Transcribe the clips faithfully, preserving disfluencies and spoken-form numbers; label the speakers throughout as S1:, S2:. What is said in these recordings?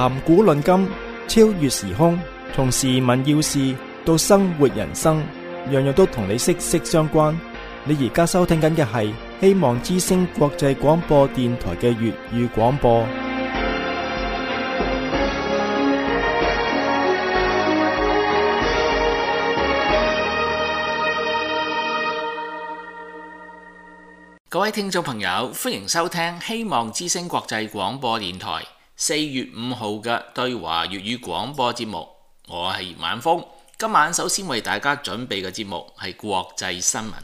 S1: 談古論今，超越時空，從時聞要事到生活人生，樣樣都同你息息相關。你而家收聽緊嘅係希望之聲國際廣播電台嘅粵語廣播。
S2: 各位聽眾朋友，歡迎收聽希望之聲國際廣播電台四月五號嘅對華粵語廣播節目。我係葉晚風，今晚首先為大家準備嘅節目係國際新聞。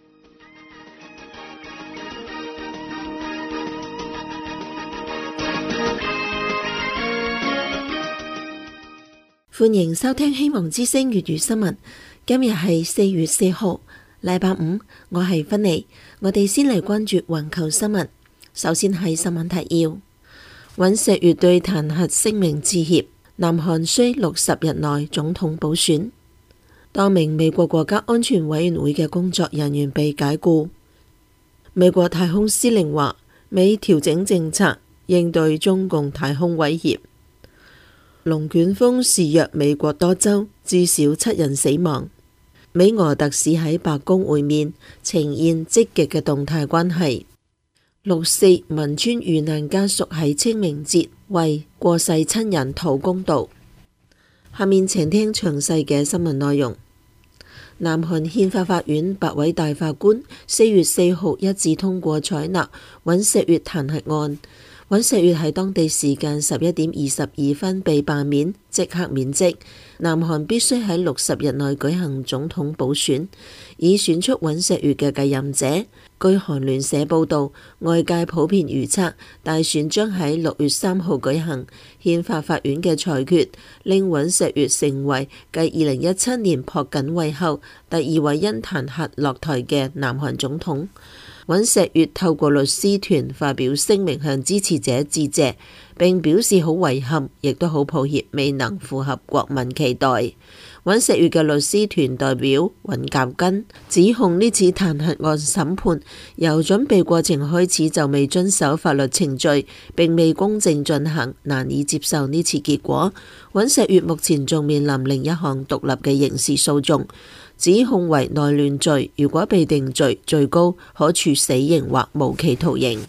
S3: 歡迎收聽希望之聲粵語新聞。今日係四月四號，禮拜五，我係芬妮。我哋先嚟關注環球新聞。首先係新聞提要：尹錫悅對彈劾聲明致歉，南韓需六十日內總統補選。多名美國國家安全委員會嘅工作人員被解雇。美國太空司令話，美調整政策應對中共太空威脅。龍捲風肆虐美國多州，至少七人死亡。美俄特使喺白宮會面，呈現積極嘅動態關係。六四汶川遇難家屬喺清明節為過世親人討公道。下面請聽詳細嘅新聞內容。南韓憲法法院八位大法官四月四號一致通過採納尹錫悅彈劾案。尹錫悅喺當地時間十一點二十二分被罷免，即刻免職。南韓必須喺六十日內舉行總統補選，以選出尹錫悅嘅繼任者。據韓聯社報導，外界普遍預測大選將喺六月三號舉行。憲法法院嘅裁決令尹錫悅成為繼二零一七年朴槿惠後第二位因彈劾落台嘅南韓總統。尹錫悅透過律師團發表聲明向支持者致謝，並表示好遺憾，亦都好抱歉未能符合國民期待。尹錫悅嘅律師團代表尹甲根指控呢次彈劾案審判由準備過程開始就未遵守法律程序，並未公正進行，難以接受呢次結果。尹錫悅目前仲面臨另一項獨立嘅刑事訴訟，指控為內亂罪，如果被定罪，最高可處死刑或無期徒刑。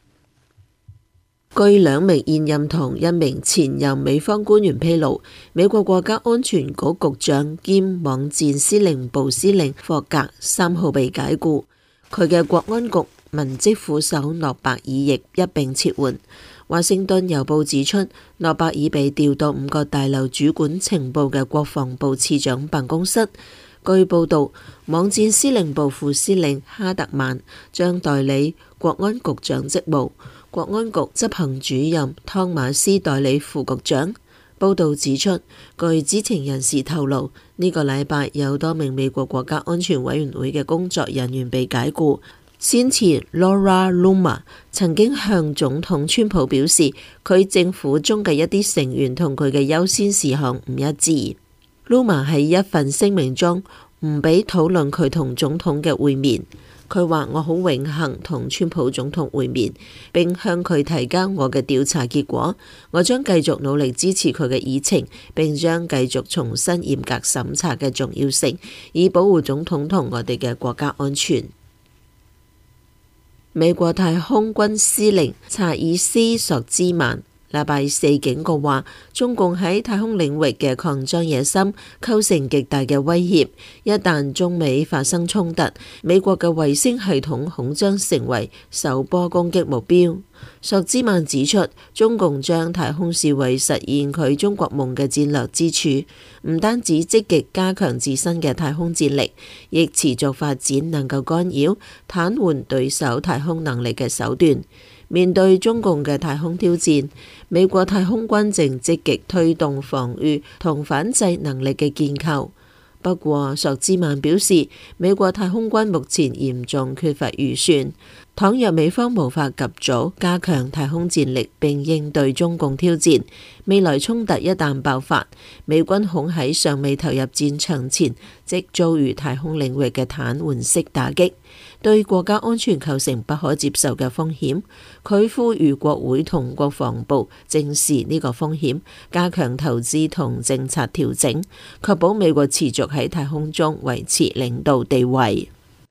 S3: 據兩名現任同一名前任美方官員披露，美國國家安全局局長兼網戰司令部司令霍格三號被解雇，佢嘅國安局文職副手諾伯爾亦一併撤換。華盛頓郵報指出，諾伯爾被調到五個大樓主管情報嘅國防部次長辦公室。據報道，網戰司令部副司令哈特曼將代理國安局長職務，國安局執行主任湯馬斯代理副局長。報道指出，據知情人士透露，呢個禮拜有多名美國國家安全委員會嘅工作人員被解雇。先前 Laura Loomer 曾經向總統川普表示，佢政府中嘅一啲成員同佢嘅優先事項唔一致。Loomer 喺一份聲明中唔俾討論佢同總統嘅會面。佢話：我好榮幸同川普總統會面，並向佢提交我嘅調查結果。我將繼續努力支持佢嘅議程，並將繼續重新嚴格審查嘅重要性，以保護總統同我哋嘅國家安全。美國太空軍司令查爾斯索茲曼禮拜四警告話，中共喺太空領域嘅擴張野心構成極大嘅威脅。一旦中美發生衝突，美國嘅衛星系統恐將成為首波攻擊目標。索茲曼指出，中共將太空視為實現佢中國夢嘅戰略支柱，唔單止積極加強自身嘅太空戰力，亦持續發展能夠干擾、癱瘓對手太空能力嘅手段。面對中共嘅太空挑戰，美國太空軍正積極推動防禦同反制能力嘅建構。不過，索茲曼表示，美國太空軍目前嚴重缺乏預算，倘若美方無法及早加強太空戰力並應對中共挑戰，未來衝突一旦爆發，美軍恐喺尚未投入戰場前即遭遇太空領域嘅癱瘓式打擊。 對國家安全構成不可接受嘅風險。佢呼籲國會同國防部正視呢個風險，加強投資同政策調整，確保美國持續喺太空中維持領導地位。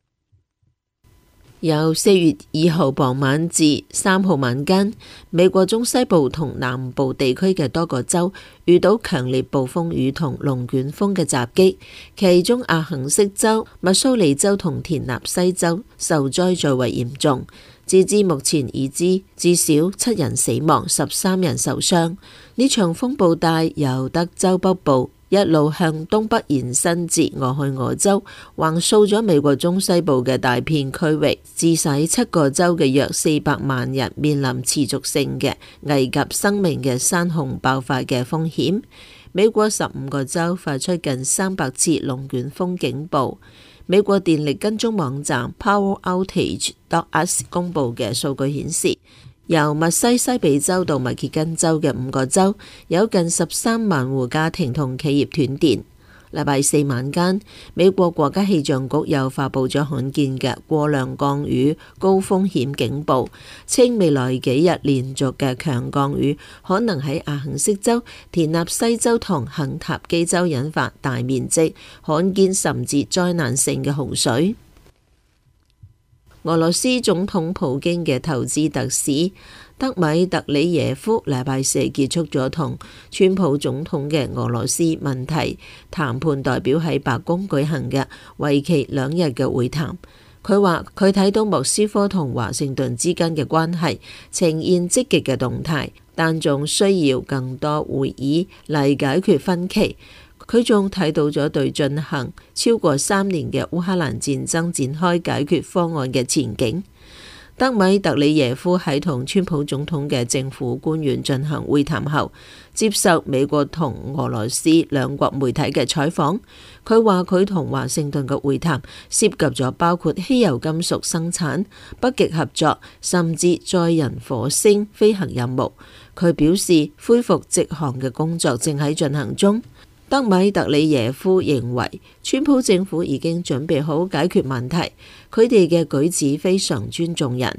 S3: 由四月二號傍晚至三號晚間，美國中西部同南部地區嘅多個州遇到強烈暴風雨同龍捲風嘅襲擊，其中阿肯色州、密蘇里州同田納西州受災最為嚴重。截至目前已知至少七人死亡，十三人受傷。呢場風暴帶由德州北部一路向東北延伸至俄亥俄州，橫掃咗美國中西部嘅大片區域，致使七個州嘅約四百萬人面臨持續性嘅危及生命嘅山洪爆發嘅風險。美國十五個州發出近三百次龍捲風警報。美國電力跟蹤網站 Power Outage dot U S 公佈嘅數據顯示，由密西西比州到密歇根州嘅五個州有近十三萬戶家庭同企業斷電。禮拜四晚間，美國國家氣象局又發佈咗罕見嘅過量降雨高風險警報，稱未來幾日連續嘅強降雨可能喺阿肯色州、田納西州同肯塔基州引發大面積、罕見甚至災難性嘅洪水。俄羅斯總統普京嘅投資特使德米特里耶夫禮拜四結束咗同川普總統嘅俄羅斯問題談判代表喺白宮舉行嘅為期兩日嘅會談。佢話佢睇到莫斯科同華盛頓之間嘅關係呈現積極嘅動態，但仲需要更多會議嚟解決分歧。佢仲睇到咗對進行超過三年嘅烏克蘭戰爭展開解決方案嘅前景。德米特里耶夫喺同川普總統嘅政府官員進行會談後，接受美國同俄羅斯兩國媒體嘅採訪。佢話佢同華盛頓嘅會談涉及咗包括稀有金屬生產、北極合作，甚至載人火星飛行任務。佢表示恢復直航嘅工作正喺進行中。德米特里耶夫認為川普政府已經準備好解決問題，佢哋嘅舉止非常尊重人。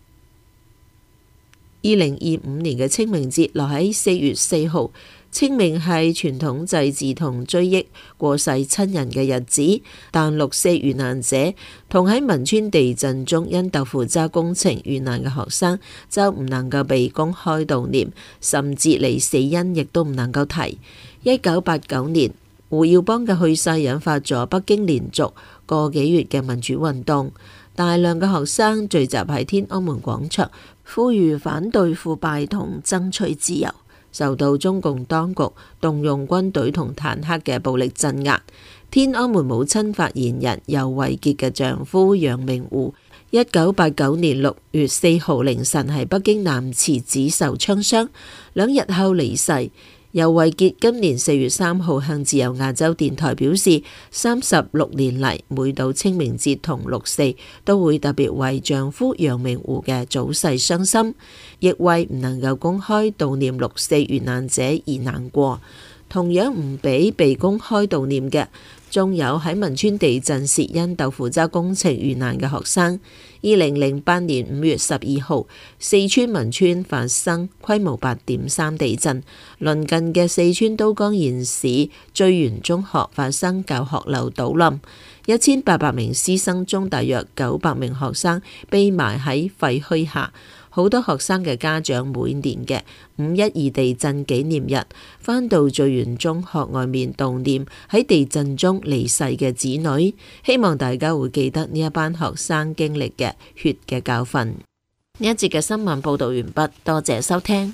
S3: 二零二五年嘅清明節落喺四月四號，清明係傳統祭祀同追憶過世親人嘅日子，但六四遇難者同喺汶川地震中因豆腐渣工程遇難嘅學生就唔能夠被公開悼念，甚至連死因亦都唔能夠提。一九八九年，胡耀邦嘅去世引發咗北京連續個幾月嘅民主運動，大量嘅學生聚集喺天安門廣場，呼籲反對腐敗同爭取自由，受到中共當局動用軍隊同坦克嘅暴力鎮壓。天安門母親發言人尤維潔嘅丈夫楊明湖，一九八九年六月四號凌晨喺北京南池子受槍傷，兩日後離世。尤維潔今年四月三號向自由亞洲電台表示，三十六年嚟，每到清明節同六四都會特別為丈夫楊明湖嘅早逝傷心，亦為唔能夠公開悼念六四遇難者而難過。同樣唔俾被公開悼念嘅，仲有喺汶川地震時因豆腐渣工程遇難嘅學生。二零零八年五月十二號，四川汶川發生規模八點三地震，鄰近嘅四川都江堰市聚源中學發生教學樓倒冧，一千八百名師生中大約九百名學生被埋喺廢墟下。好多學生嘅家長每年嘅五一二地震紀念日返到聚源中學外面悼念喺地震中離世嘅子女，希望大家會記得呢一班學生經歷嘅血嘅教訓。呢一節嘅新聞報道完畢，多謝收聽。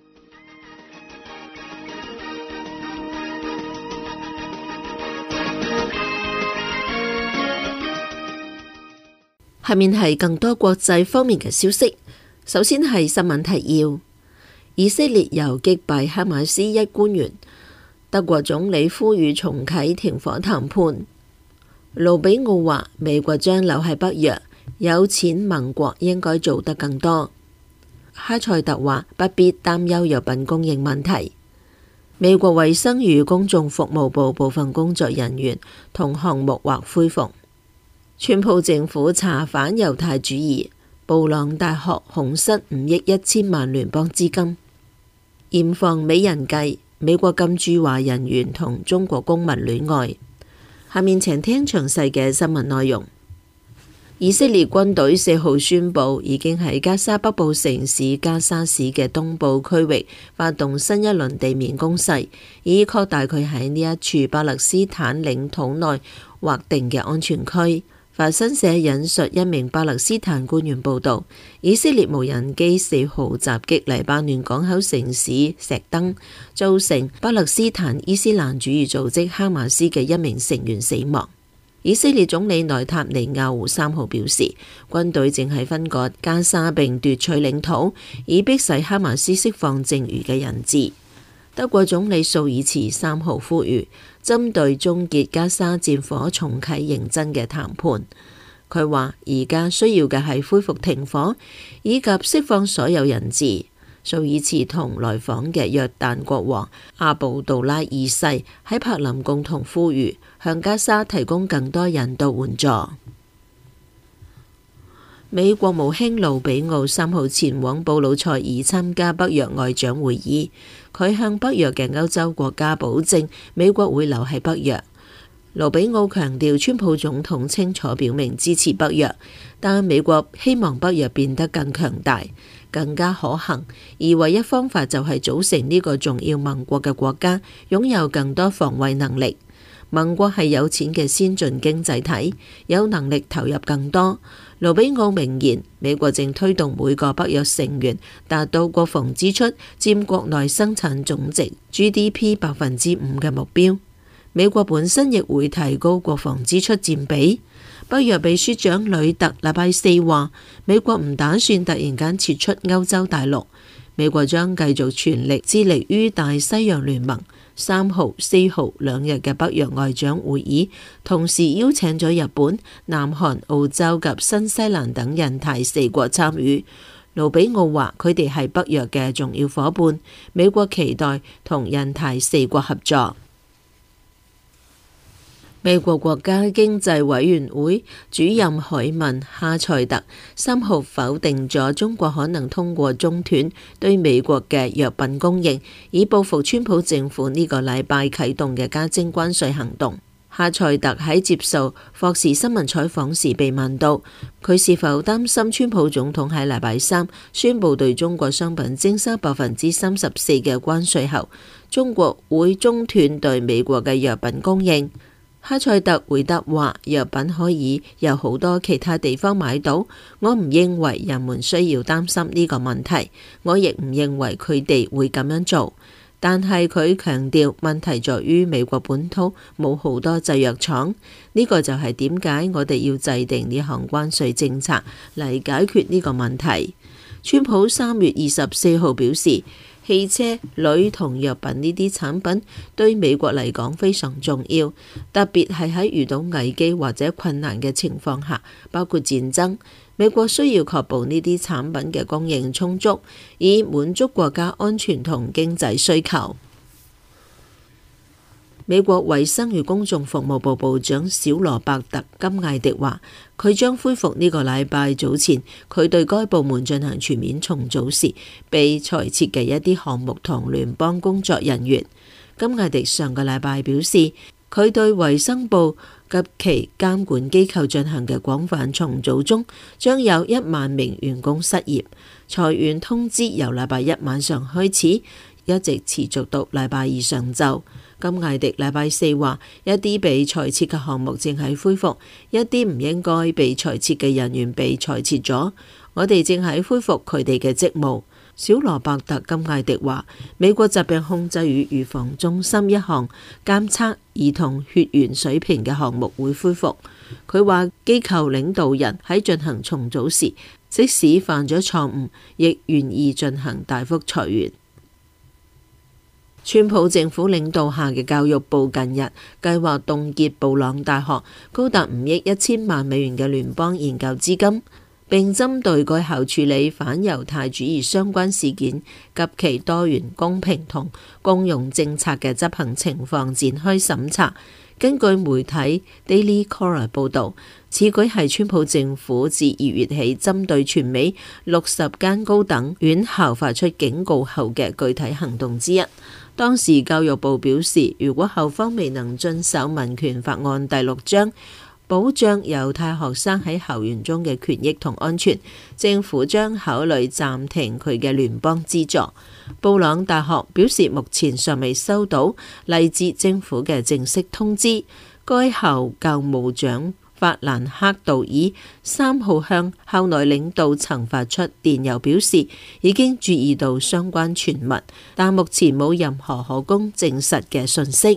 S3: 下面係更多國際方面嘅消息。首先係新聞提要：以色列又擊敗哈馬斯一官員，德國總理呼籲重啟停火談判。盧比奧話美國將留喺北約，有錢盟國應該做得更多。哈塞特話不必擔憂藥品供應問題。美國衛生與公眾服務部部分工作人員同項目或恢復。 川普政府查反猶太主義，布朗大學恐失五億一千萬聯邦資金。嚴防美人計，美國禁駐華人員同中國公民戀愛。下面請聽詳細嘅新聞內容。以色列軍隊四號宣布，已經喺加沙北部城市加沙市嘅東部區域發動新一輪地面攻勢，以擴大佢喺呢一處巴勒斯坦領土內劃定嘅安全區。法新社引述一名巴勒斯坦官員報道，以色列無人機四號襲擊黎巴嫩港口城市石登，造成巴勒斯坦伊斯蘭主義組織哈馬斯嘅一名成員死亡。以色列總理內塔尼亞胡三號表示，軍隊正喺分割加沙並奪取領土，以迫使哈馬斯釋放剩餘嘅人質。德國總理朔爾茨三號呼籲，針對終結加沙戰火重啟認真嘅談判。佢話而家需要嘅係恢復停火，以及釋放所有人質。朔爾茨同來訪嘅約旦國王阿布杜拉二世喺柏林共同呼籲，向加沙提供更多人道援助。美國務卿盧比奧三號前往布魯塞爾參加北約外長會議，佢向北約嘅歐洲國家保證美國會留喺北約。盧比奧強調，川普總統清楚表明支持北約，但美國希望北約變得更強大、更加可行，而唯一方法就係組成呢個重要盟國嘅國家，擁有更多防衛能力。盟國係有錢嘅先進經濟體，有能力投入更多。盧比奧明言，美國正推動每個北約成員達到國防支出佔國內生產總值 G D P 百分之五嘅目標。美國本身亦會提高國防支出佔比。北約秘書長呂特禮拜四話，美國唔打算突然間撤出歐洲大陸，美國將繼續全力致力於大西洋聯盟。三號、四號兩日嘅北約外長會議，同時邀請咗日本、南韓、澳洲及新西蘭等印太四國參與。盧比奧話，佢哋係北約嘅重要夥伴，美國期待同印太四國合作。美國國家經濟委員會主任海文哈塞特三號否定咗中國可能通過中斷對美國嘅藥品供應，以報復川普政府呢個禮拜啟動嘅加徵關稅行動。哈塞特喺接受霍士新聞採訪時被問到，佢是否擔心川普總統喺禮拜三宣布對中國商品徵收百分之三十四嘅關稅後，中國會中斷對美國嘅藥品供應。哈塞特回答話，藥品可以由好多其他地方買到，我唔認為人們需要擔心呢個問題，我亦唔認為佢哋會咁樣做。但係佢強調問題在於美國本土冇好多製藥廠，呢個就係點解我哋要制定呢項關稅政策嚟解決呢個問題。川普三月二十四號表示，汽車、鋁同藥品呢啲產品對美國嚟講非常重要，特別係喺遇到危機或者困難嘅情況下，包括戰爭，美國需要確保呢啲產品嘅供應充足，以滿足國家安全同經濟需求。美國衛生與公眾服務部部長小羅伯特金艾迪話，佢將恢復呢個禮拜早前佢對該部門進行全面重組時被裁撤嘅一啲項目同聯邦工作人員。金艾迪上個禮拜表示，佢對衛生部及其監管機構進行嘅廣泛重組中，將有一萬名員工失業，裁員通知由禮拜一晚上開始，一直持續到禮拜二上晝。金艾迪禮拜四話，一啲被裁撤嘅項目正喺恢復，一啲唔應該被裁撤嘅人員被裁撤咗，我哋正喺恢復佢哋嘅職務。小羅伯特金艾迪話，美國疾病控制與預防中心一項監測兒童血鉛水平嘅項目會恢復。佢話機構領導人喺進行重組時，即使犯咗錯誤，亦願意進行大幅裁員。川普政府領導下嘅教育部近日計劃凍結布朗大學高達五億一千萬美元嘅聯邦研究資金，並針對該校處理反猶太主義相關事件及其多元、公平同共融政策嘅執行情況展開審查。 根據媒體 Daily Caller 報導，此舉係川普政府自二月起針對全美六十間高等院校發出警告後嘅具體行動之一。當時教育部表示，如果校方未能遵守民權法案第六章，保障猶太學生喺校園中嘅權益同安全，政府將考慮暫停佢嘅聯邦資助。布朗大學表示，目前尚未收到嚟自政府嘅正式通知。該校教務長法蘭克道爾三號向校內領導層發出電郵，表示已經注意到相關傳聞，但目前冇任何可供證實嘅信息。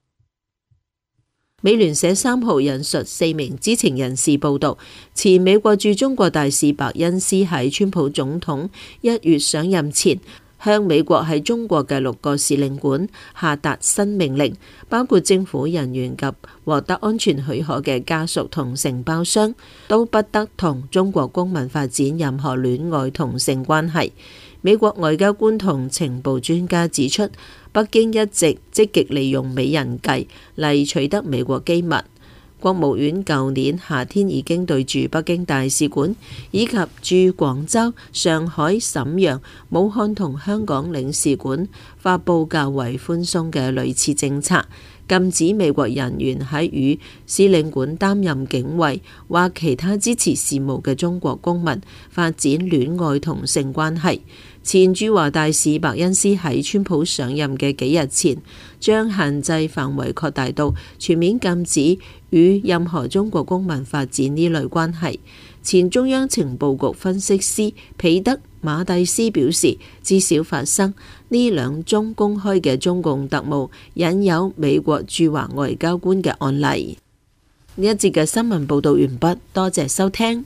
S3: 美聯社三號引述四名知情人士報道，前美國駐中國大使白恩斯喺川普總統一月上任前，向美國喺中國嘅六個使領館下達新命令，包括政府人員及獲得安全許可嘅家屬同承包商都不得同中國公民發展任何戀愛同性關係。美國外交官同情報專家指出，北京一直積極利用美人計嚟取得美國機密。國務院舊年夏天已經對駐北京大使館以及駐廣州、上海、瀋陽、武漢同香港領事館發布較為寬鬆嘅類似政策，禁止美國人員喺與使領館擔任警衛或其他支持事務嘅中國公民發展戀愛同性關係。前駐華大使白恩斯喺川普上任嘅幾日前，將限制範圍擴大到全面禁止與任何中國公民發展呢類關係。前中央情報局分析師彼得馬蒂斯表示，至少發生呢兩宗公開嘅中共特務引誘美國駐華外交官嘅案例。呢一節嘅新聞報道完畢，多謝收聽。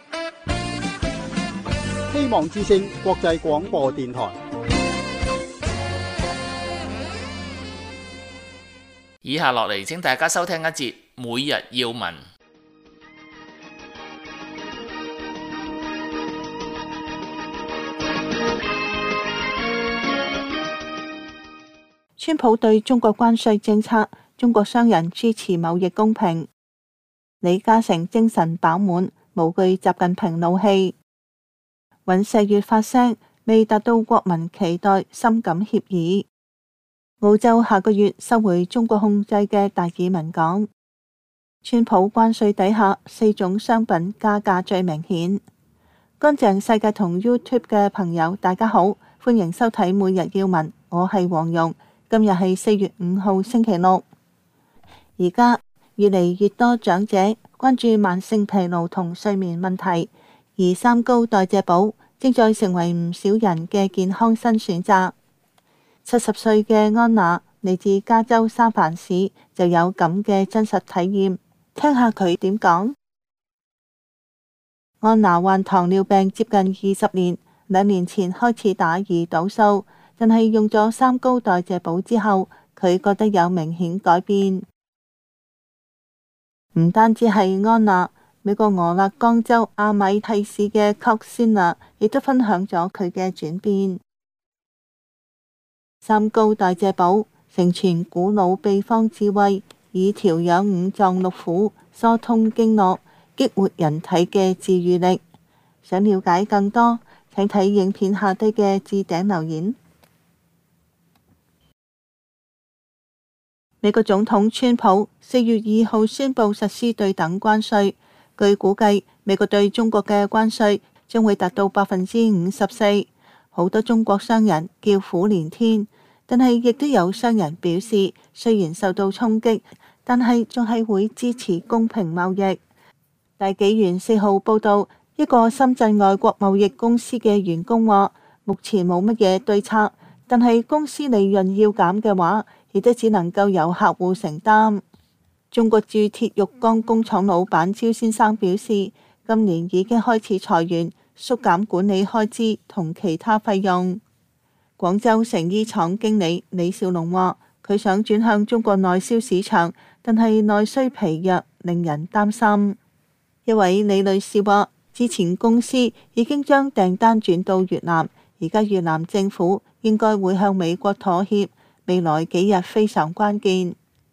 S4: 希望之聲國際廣播電台。
S2: 以下落嚟，請大家收聽一節每日要聞。
S5: 川普對中國關稅政策，中國商人支持貿易公平。李嘉誠精神飽滿，無懼習近平怒氣。尹錫悅發聲，未達到國民期待，深感歉意。澳洲下個月收回中國控制嘅達爾文港。川普關稅底下，四種商品加價最明顯。乾淨世界同 YouTube 嘅朋友，大家好，歡迎收睇每日要聞，我係黃蓉。今日係四月五號星期六。而家越嚟越多長者關注慢性疲勞同睡眠問題，而三高代謝寶正在成為唔少人嘅健康新選擇。七十歲嘅安娜嚟自加州三藩市，就有咁嘅真實體驗，聽下佢點講。安娜患糖尿病接近二十年，兩年前開始打胰島素，但係用咗三高代謝寶之後，佢覺得有明顯改變。唔單止係安娜，美國俄勒岡州阿米蒂市嘅 Coxina 亦都分享咗佢嘅轉變。三高代謝寶承傳古老秘方智慧，以調養五臟六腑、疏通經絡、激活人體嘅治癒力。想了解更多，請睇影片下低嘅置頂留言。美國總統川普四月二號宣布實施對等關稅，據估計，美國對中國嘅關稅將會達到百分之五十四。好多中國商人叫苦連天，但係亦都有商人表示，雖然受到衝擊，但係仲係會支持公平貿易。大紀元四號報道，一個深圳外國貿易公司嘅員工話，目前冇乜嘢對策，但係公司利潤要減嘅話，亦都只能夠由客戶承擔。中國鑄鐵玉鋼工廠老闆焦先生表示，今年已經開始裁員，縮減管理開支同其他費用。廣州成衣廠經理李少龍話，佢想轉向中國內銷市場，但係內需疲弱，令人擔心。一位李女士話，之前公司已經將訂單轉到越南，而家越南政府應該會向美國妥協，未來幾日非常關鍵。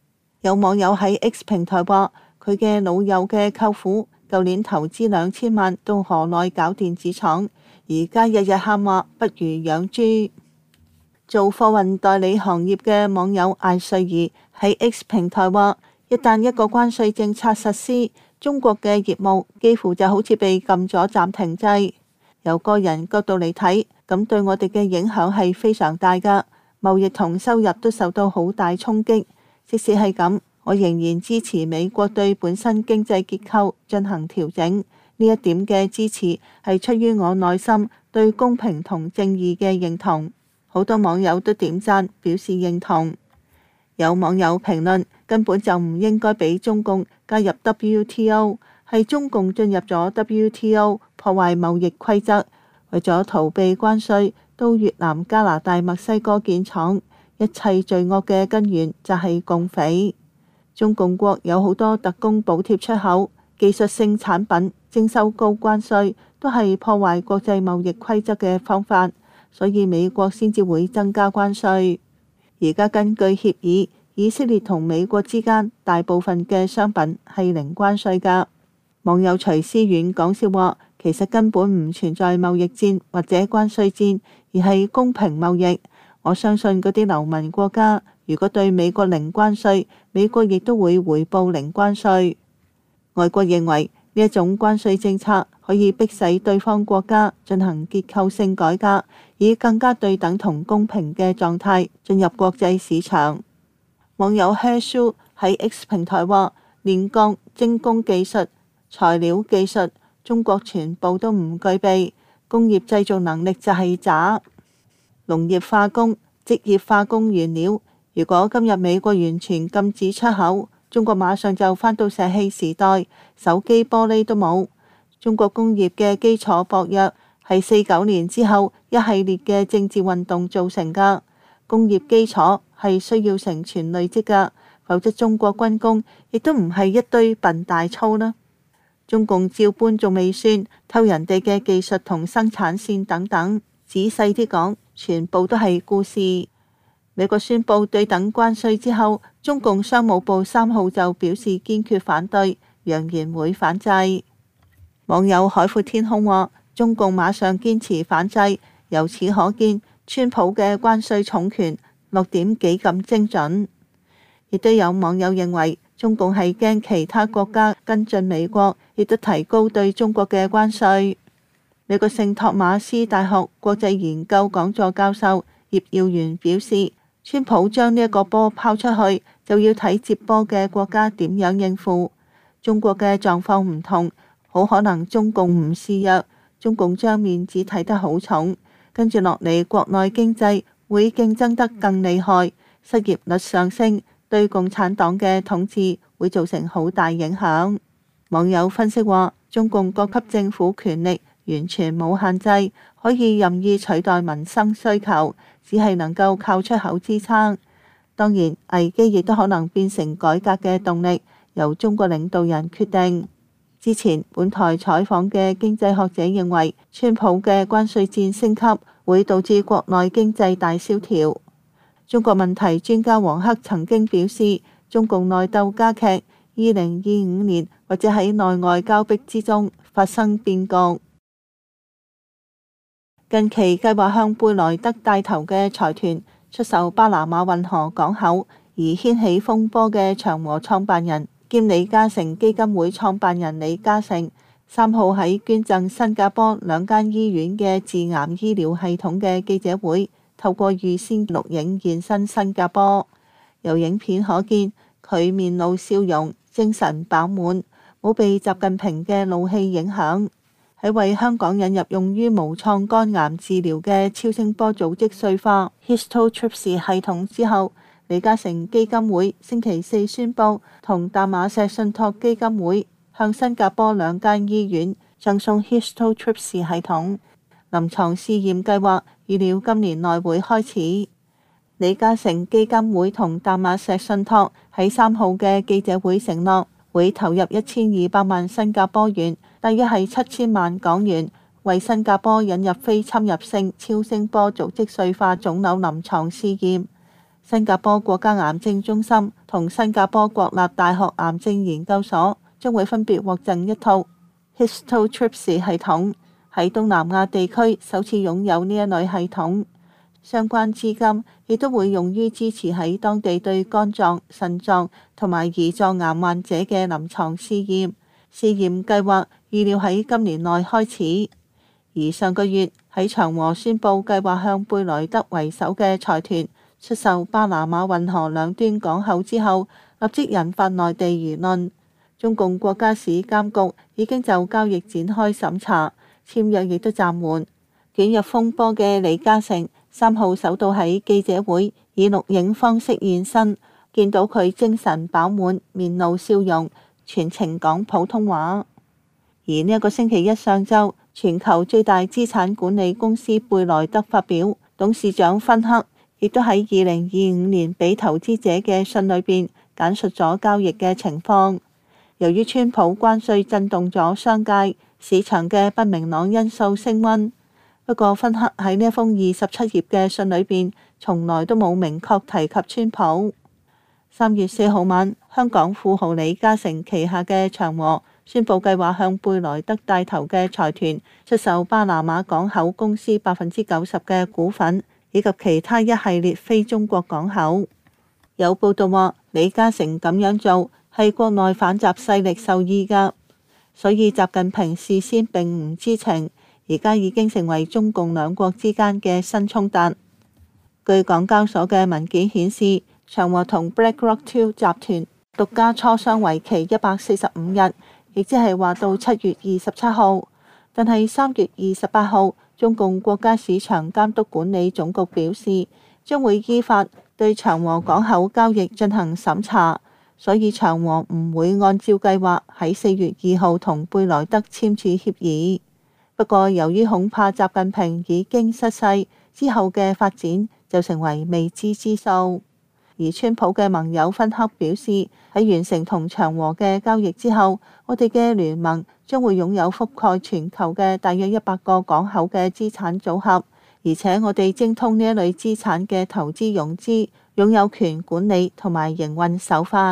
S5: 有網友喺 X 平台話，佢嘅老友嘅舅父舊年投資兩千萬到河內搞電子廠，而家日日喊話不如養豬。做貨運代理行業嘅網友艾瑞兒喺 X 平台話，一旦一個關稅政策實施，中國嘅業務幾乎就好似被撳咗暫停掣。由個人角度嚟睇，咁對我哋嘅影響係非常大㗎，貿易同收入都受到好大衝擊。即使係咁，我仍然支持美國對本身經濟結構進行調整。呢一點嘅支持係出於我內心對公平同正義嘅認同。好多網友都點讚表示認同。有網友評論，根本就唔應該俾中共加入 W T O， 係中共進入咗 W T O 破壞貿易規則，為咗逃避關稅到越南、加拿大、墨西哥建廠，一切罪惡嘅根源就係共匪。中共國有好多特供補貼出口、技術性產品徵收高關稅，都係破壞國際貿易規則嘅方法，所以美國先至會增加關稅。而家根據協議，以色列同美國之間大部分嘅商品係零關稅㗎。網友徐思遠講笑話，其實根本唔存在貿易戰或者關稅戰，而係公平貿易。我相信嗰啲流氓國家如果對美國零關稅，美國亦都會回報零關稅。外國認為呢一種關稅政策可以迫使對方國家進行結構性改革，以更加對等同公平嘅狀態進入國際市場。網友 Hershu 喺 X 平台話，煉鋼、精工技術、材料技術，中國全部都唔具備，工業製造能力就係渣。農業化工、職業化工原料，如果今日美國完全禁止出口，中國馬上就返到石器時代，手機玻璃都冇。中國工業嘅基礎薄弱，係四九年之後一系列嘅政治運動造成㗎。工業基礎係需要成全累積㗎，否則中國軍工亦都唔係一堆笨大粗啦。中共照搬仲未算，偷人哋嘅技術同生產線等等，仔細啲講，全部都係故事。美國宣布對等關稅之後，中共商務部三號就表示堅決反對，揚言會反制。網友海闊天空話，中共馬上堅持反制，由此可見川普嘅關稅重拳落點幾咁精準。亦都有網友認為，中共係驚其他國家跟進美國，亦都提高對中國嘅關稅。美國聖托馬斯大學國際研究講座教授葉耀元表示，川普將呢一個波拋出去，就要睇接波嘅國家點樣應付。中國嘅狀況唔同，好可能中共唔示弱，中共將面子睇得好重，跟住落嚟國內經濟會競爭得更厲害，失業率上升，對共產黨嘅統治會造成好大影響。網友分析話，中共各級政府權力完全冇限制，可以任意取代民生需求，只係能夠靠出口支撐。當然，危機亦都可能變成改革嘅動力，由中國領導人決定。之前本台採訪嘅經濟學者認為，川普嘅關稅戰升級會導致國內經濟大蕭條。中國問題專家王克曾經表示，中共內鬥加劇，二零二五年或者喺內外交迫之中發生變局。近期計劃向貝萊德帶頭嘅財團出售巴拿馬運河港口而掀起風波嘅長和創辦人兼李嘉誠基金會創辦人李嘉誠，三號喺捐贈新加坡兩間醫院嘅治癌醫療系統嘅記者會，透過預先錄影現身新加坡。由影片可見，佢面露笑容，精神飽滿，冇被習近平嘅怒氣影響。喺為香港引入用於無創肝癌治療嘅超聲波組織碎化 Histotripsy 系統之後，李嘉誠基金會星期四宣布同淡馬錫信託基金會向新加坡兩間醫院贈送 Histotripsy 系統。臨床試驗計劃預料今年內會開始。李嘉誠基金會同淡馬錫信託喺三號嘅記者會承諾，會投入一千二百萬新加坡元，大約係七千萬港元，為新加坡引入非侵入性超聲波組織碎化腫瘤臨床試驗。 新加坡國家癌症中心同新加坡國立大學癌症研究所將會分別獲贈一套 Histotrip 系統，喺東南亞地區首次擁有呢一類系統。相關資金亦都會用於支持喺當地對肝臟、腎臟同埋胰臟癌患者嘅臨床試驗。試驗計劃預料喺今年內開始。而上個月喺長和宣布計劃向貝萊德為首嘅財團出售巴拿馬運河兩端港口之後，立即引發內地輿論。中共國家市監局已經就交易展開審查，簽約亦都暫緩。捲入風波嘅李嘉誠三號首度喺記者會以錄影方式現身，見到佢精神飽滿，面露笑容，全程講普通話。而呢一個星期一上晝，全球最大資產管理公司貝萊德發表，董事長芬克亦都喺二零二五年俾投資者嘅信裏邊簡述咗交易嘅情況。由於川普關稅震動咗商界，市場嘅不明朗因素升溫。不過芬克喺呢一封二十七頁嘅信裏邊，從來都冇明確提及川普。三月四號晚，香港富豪李嘉誠旗下嘅長和宣布計劃向貝萊德帶頭嘅財團出售巴拿馬港口公司百分之九十嘅股份，以及其他一系列非中國港口。有報道話，李嘉誠咁樣做係國內反習勢力授意㗎，所以習近平事先並唔知情。而家已經成為中共兩國之間嘅新衝突。據港交所嘅文件顯示，長和同 BlackRock Two 集團獨家磋商為期一百四十五日，亦即係話到七月二十七號。但係三月二十八號，中共國家市場監督管理總局表示，將會依法對長和港口交易進行審查，所以長和唔會按照計劃喺四月二號同貝萊德簽署協議。不過，由於恐怕習近平已經失勢，之後嘅發展就成為未知之數。而川普嘅盟友芬克表示，喺完成同長和嘅交易之後，我哋嘅聯盟將會擁有覆蓋全球嘅大約一百個港口嘅資產組合，而且我哋精通呢一類資產嘅投資融資、擁有權管理同埋營運手法。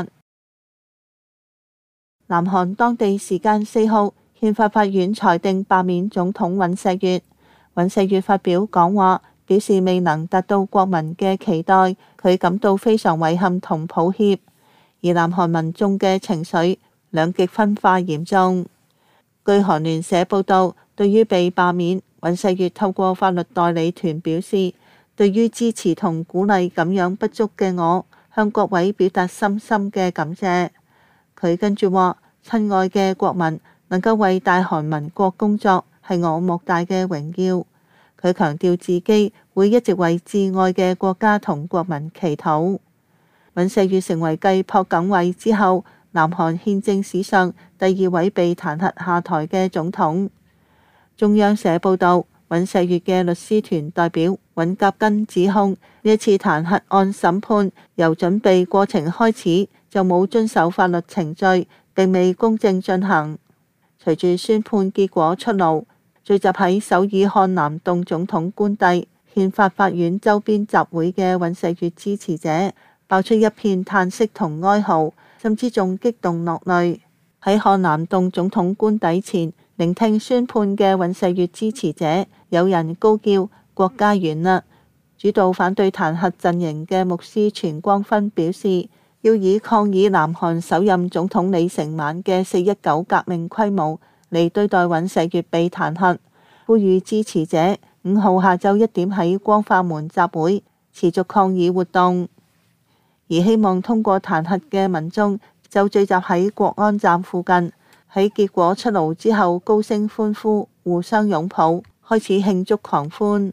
S5: 南韓當地時間四號，憲法法院裁定罷免總統尹錫悅。尹錫悅發表講話，表示未能達到國民嘅期待，佢感到非常遺憾同抱歉。而南韓民眾嘅情緒兩極分化嚴重。據韓聯社報道，對於被罷免，尹錫悅透過法律代理團表示，對於支持同鼓勵咁樣不足嘅我，向各位表達深深嘅感謝。佢跟住話：親愛嘅國民，能夠為大韓民國工作係我莫大嘅榮耀。佢強調自己會一直為摯愛嘅國家同國民祈禱。尹錫悅成為繼朴槿惠之後，南韓憲政史上第二位被彈劾下台嘅總統。中央社報道，尹錫悅嘅律師團代表尹甲根指控呢一次彈劾案審判由準備過程開始就冇遵守法律程序，並未公正進行。隨住宣判結果出爐，聚集喺首爾漢南洞總統官邸憲法法院周邊集會嘅尹錫悅支持者爆出一片嘆息同哀嚎，甚至仲激動落淚。喺漢南洞總統官邸前聆聽宣判嘅尹錫悅支持者，有人高叫國家完啦。主導反對彈劾陣營嘅牧師全光勳表示，要以抗議南韓首任總統李承晚嘅四一九革命規模嚟對待尹錫悅被彈劾，呼籲支持者五號下晝一點喺光化門集會持續抗議活動。而希望通過彈劾嘅民眾就聚集喺國安站附近，喺結果出爐之後高聲歡呼，互相擁抱，開始慶祝狂歡。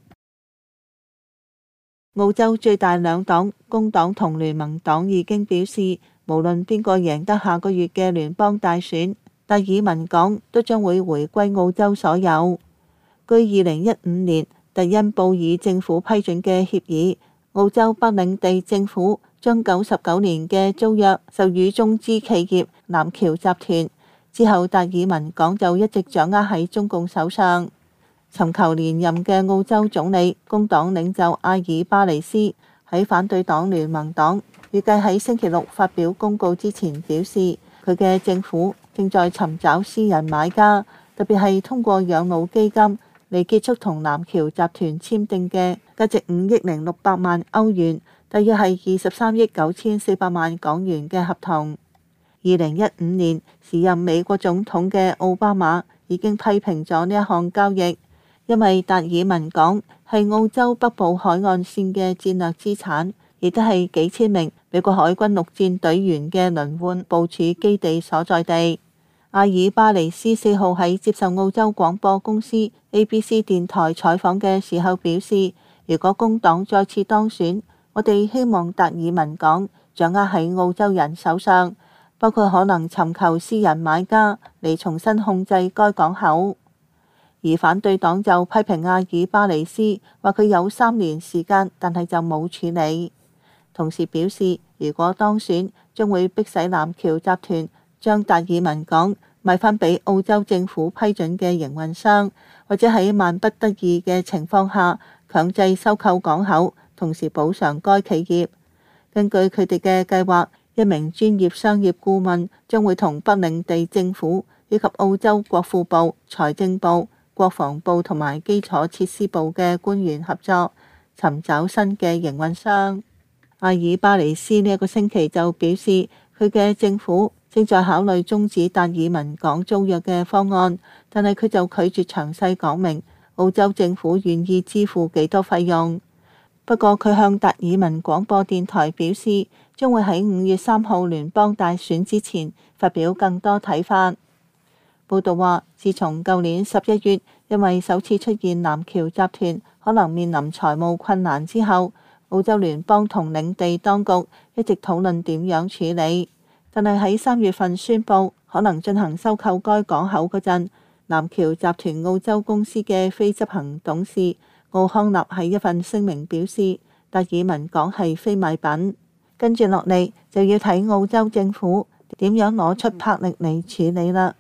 S5: 澳洲最大兩黨工黨同聯盟黨已經表示，無論邊個贏得下個月嘅聯邦大選，達爾文港都將會回歸澳洲所有。據二零一五年特恩布爾政府批准嘅協議，澳洲北領地政府將九十九年嘅租約授予中資企業南僑集團，之後達爾文港就一直掌握喺中共手上。尋求連任嘅澳洲總理工黨領袖阿爾巴尼斯喺喺反對黨聯盟黨預計喺星期六發表公告之前表示，佢嘅政府正在尋找私人買家，特別係通過養老基金嚟結束同南橋集團簽訂嘅價值五億零六百萬歐元，大約係二十三億九千四百萬港元嘅合同。二零一五年時任美國總統嘅奧巴馬已經批評咗呢一項交易，因為達爾文港係澳洲北部海岸線嘅戰略資產，亦都係幾千名美國海軍陸戰隊員嘅輪換部署基地所在地。阿爾巴尼斯四號喺接受澳洲廣播公司 A B C 電台採訪嘅時候表示，如果工黨再次當選，我哋希望達爾文港掌握喺澳洲人手上，包括可能尋求私人買家嚟重新控制該港口。而反對黨就批評阿爾巴尼斯，話佢有三年時間，但係就冇處理。同時表示，如果當選，將會迫使南橋集團將達爾文港賣返俾澳洲政府批准嘅營運商，或者喺萬不得已嘅情況下強制收購港口，同時補償該企業。根據佢哋嘅計劃，一名專業商業顧問將會同北領地政府以及澳洲國庫部、財政部、國防部同埋基礎設施部嘅官員合作，尋找新嘅營運商。阿爾巴尼斯呢一個星期就表示，佢嘅政府正在考慮終止達爾文港租約嘅方案，但係佢就拒絕詳細講明澳洲政府願意支付幾多費用。不過佢向達爾文廣播電台表示，將會喺五月三號聯邦大選之前發表更多睇法。報道話，自從舊年十一月因為首次出現南橋集團可能面臨財務困難之後，澳洲聯邦同領地當局一直討論點樣處理，但係喺三月份宣布可能進行收購該港口嗰陣，南橋集團澳洲公司嘅非執行董事奧康納喺一份聲明表示，達爾文港係非賣品。跟住落嚟就要睇澳洲政府點樣攞出魄力嚟處理啦。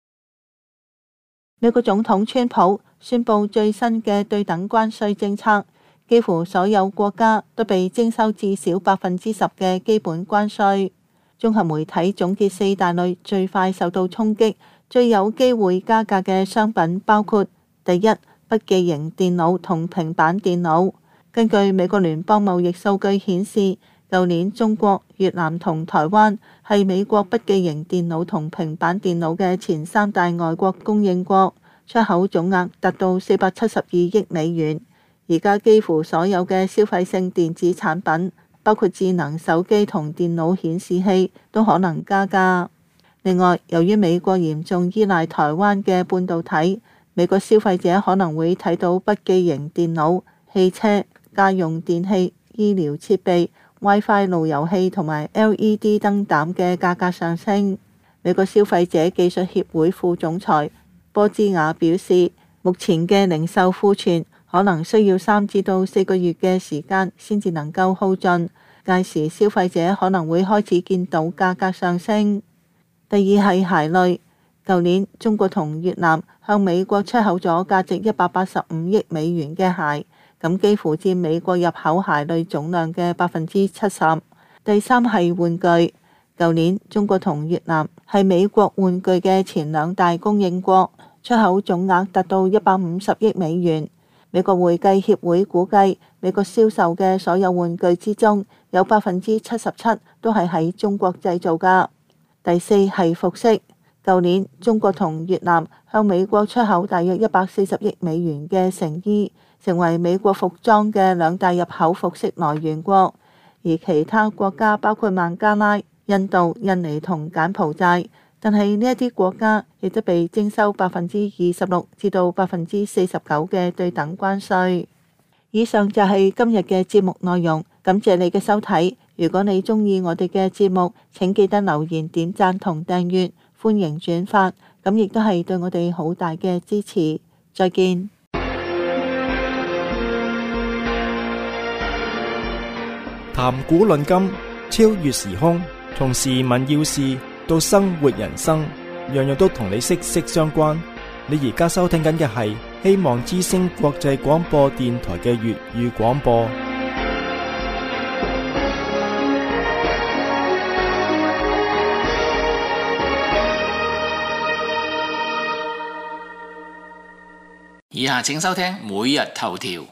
S5: 美國總統川普宣布最新嘅對等關稅政策，幾乎所有國家都被徵收至少百分之十嘅基本關稅。綜合媒體總結四大類最快受到衝擊、最有機會加價嘅商品，包括第一，筆記型電腦同平板電腦。根據美國聯邦貿易數據顯示，舊年中國、越南同台灣係美國筆記型電腦同平板電腦嘅前三大外國供應國，出口總額達到四百七十二億美元。而家幾乎所有嘅消費性電子產品，包括智能手機同電腦顯示器，都可能加價。另外，由於美國嚴重依賴台灣嘅半導體，美國消費者可能會睇到筆記型電腦、汽車、家用電器、醫療設備、WiFi 路由器同埋 L E D 燈膽嘅價格上升。美國消費者技術協會副總裁波茲雅表示，目前嘅零售庫存可能需要三至到四個月嘅時間先至能夠耗盡，屆時消費者可能會開始見到價格上升。第二係鞋類，舊年中國同越南向美國出口咗價值一百八十五億美元嘅鞋，咁幾乎佔美國入口鞋類總量嘅百分之七十。第三係玩具，舊年中國同越南係美國玩具嘅前兩大供應國，出口總額達到一百五十億美元。美國會計協會估計，美國銷售嘅所有玩具之中，有百分之七十七都係喺中國製造㗎。第四係服飾，舊年中國同越南向美國出口大約一百四十億美元嘅成衣，成為美國服裝嘅兩大入口服飾來源國。而其他國家包括孟加拉、印度、印尼同柬埔寨。但係呢一啲國家亦都被徵收百分之二十六至到百分之四十九嘅對等關稅。以上就係今日嘅節目內容，感謝你嘅收睇。如果你鍾意我哋嘅節目，請記得留言、點讚同訂閱，歡迎轉發，咁亦都係對我哋好大嘅支持。再見。
S1: 談古論今，超越時空，從時聞要事到生活人生，樣樣都同你息息相關。你而家收聽緊嘅係希望之聲國際廣播電台嘅粵語廣播。
S2: 以下請收聽每日頭條。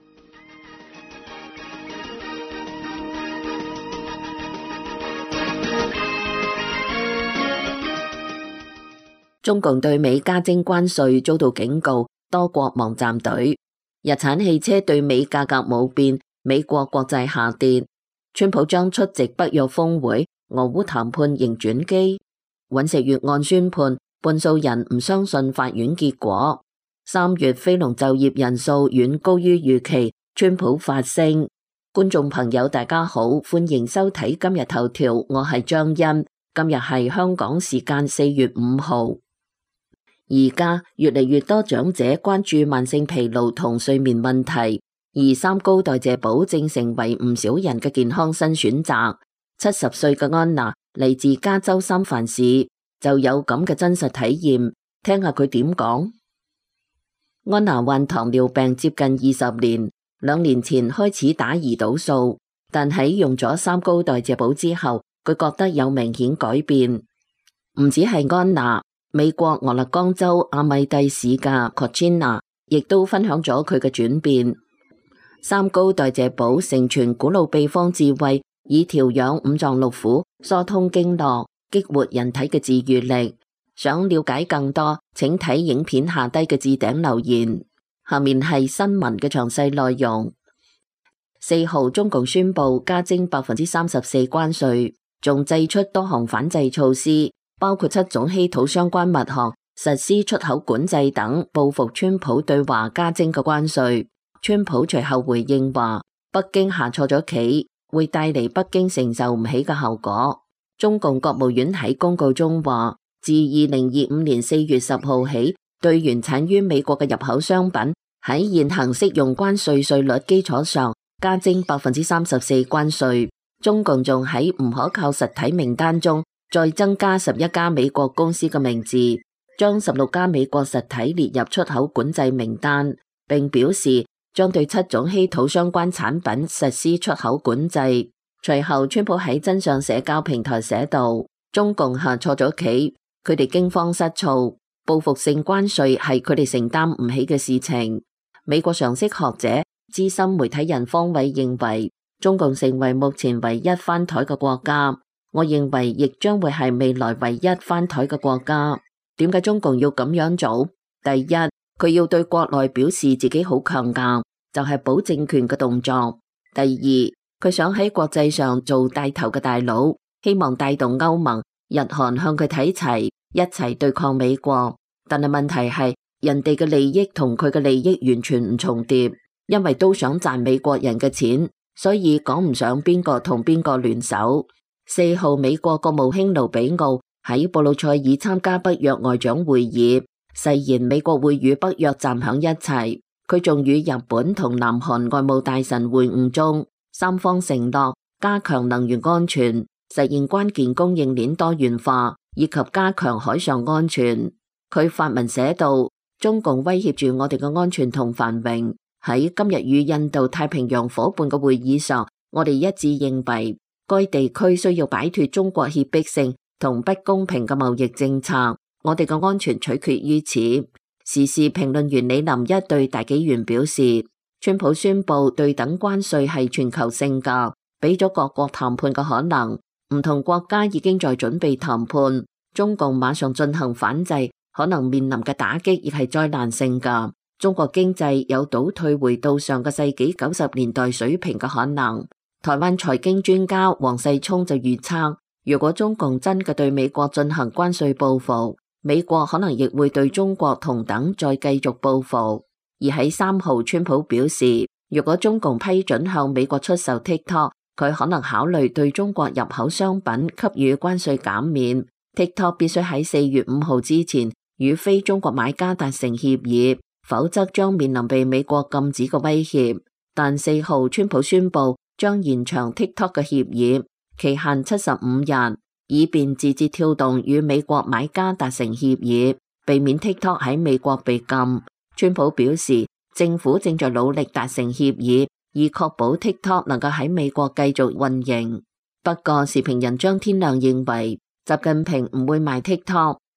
S6: 中共對美加徵關稅遭到警告，多國忙站隊。日產汽車對美價格冇變，美國國債下跌。川普將出席北約峰會，俄烏談判仍轉機。尹錫悅案宣判，半數人唔相信法院結果。三月非農就業人數遠高於預期，川普發聲。觀眾朋友大家好，歡迎收睇今日頭條，我係張欣。今日係香港時間四月五號。而家越嚟越多長者關注慢性疲勞同睡眠問題，而三高代謝寶正成為唔少人嘅健康新選擇。七十歲嘅安娜嚟自加州三藩市，就有咁嘅真實體驗，聽下佢點講。安娜患糖尿病接近二十年，兩年前開始打胰島素，但喺用咗三高代謝寶之後，佢覺得有明顯改變。唔止係安娜，美國俄勒岡州阿米蒂市嘅 Cochina 亦都分享咗佢嘅轉變。三高代謝寶承傳古老秘方智慧，以調養五臟六腑、疏通經絡、激活人體嘅治癒力。想了解更多，請睇影片下低嘅置頂留言。下面係新聞嘅詳細內容。四號中共宣布加徵百分之三十四關稅，仲祭出多項反制措施，包括七種稀土相關物項實施出口管制等，報復川普對華加徵嘅關稅。川普隨後回應話，北京下錯咗棋，會帶嚟北京承受唔起嘅後果。中共國務院喺公告中話，自二零二五年四月十號起，對原產於美國嘅入口商品，喺現行適用關稅稅率基礎上加徵百分之三十四關稅。中共仲喺唔可靠實體名單中再增加十一家美國公司嘅名字，將十六家美國實體列入出口管制名單，並表示將對七種稀土相關產品實施出口管制。隨後，川普喺真相社交平台寫道：中共下錯咗棋，佢哋驚慌失措，報復性關稅係佢哋承擔唔起嘅事情。美國常識學者、資深媒體人方偉認為，中共成為目前唯一翻台嘅國家，我認為亦將會係未來唯一翻台嘅國家。點解中共要咁樣做？第一，佢要對國內表示自己好強硬，就係保政權嘅動作。第二，佢想喺國際上做帶頭嘅大佬，希望帶動歐盟、日韓向佢睇齊，一齊對抗美國。但係問題係，人哋嘅利益同佢嘅利益完全唔重疊，因為都想賺美國人嘅錢，所以講唔上邊個同邊個聯手。四號，美國國務卿盧比奧喺布魯塞爾參加北約外長會議，誓言美國會與北約站響一齊。佢仲與日本同南韓外務大臣會晤中，三方承諾加強能源安全，實現關鍵供應鏈多元化，以及加強海上安全。佢發文寫道：中共威脅住我哋嘅安全同繁榮。喺今日與印度太平洋夥伴嘅會議上，我哋一致認為該地區需要擺脫中國脅迫性同不公平嘅貿易政策，我哋嘅安全取決於此。時事評論員李林一對大紀元表示，川普宣布對等關稅係全球性㗎，俾咗各國談判嘅可能。唔同國家已經在準備談判，中共馬上進行反制，可能面臨嘅打擊亦係災難性㗎。中國經濟有倒退回到上個世紀九十年代水平嘅可能。台灣財經專家黃世聰就預測，如果中共真嘅對美國進行關稅報復，美國可能亦會對中國同等再繼續報復。而喺三號，川普表示，如果中共批准向美國出售 TikTok， 佢可能考慮對中國入口商品給予關稅減免。TikTok 必須喺四月五號之前與非中國買家達成協議，否則將面臨被美國禁止嘅威脅。但四號，川普宣布將延長 TikTok 嘅協議期限七十五日，以便字節跳動與美國買家達成協議，避免 TikTok 喺美國被禁。川普表示，政府正在努力達成協議，以確保 TikTok 能夠喺美國繼續運營。不過，時評人張天亮認為，習近平唔會賣 TikTok，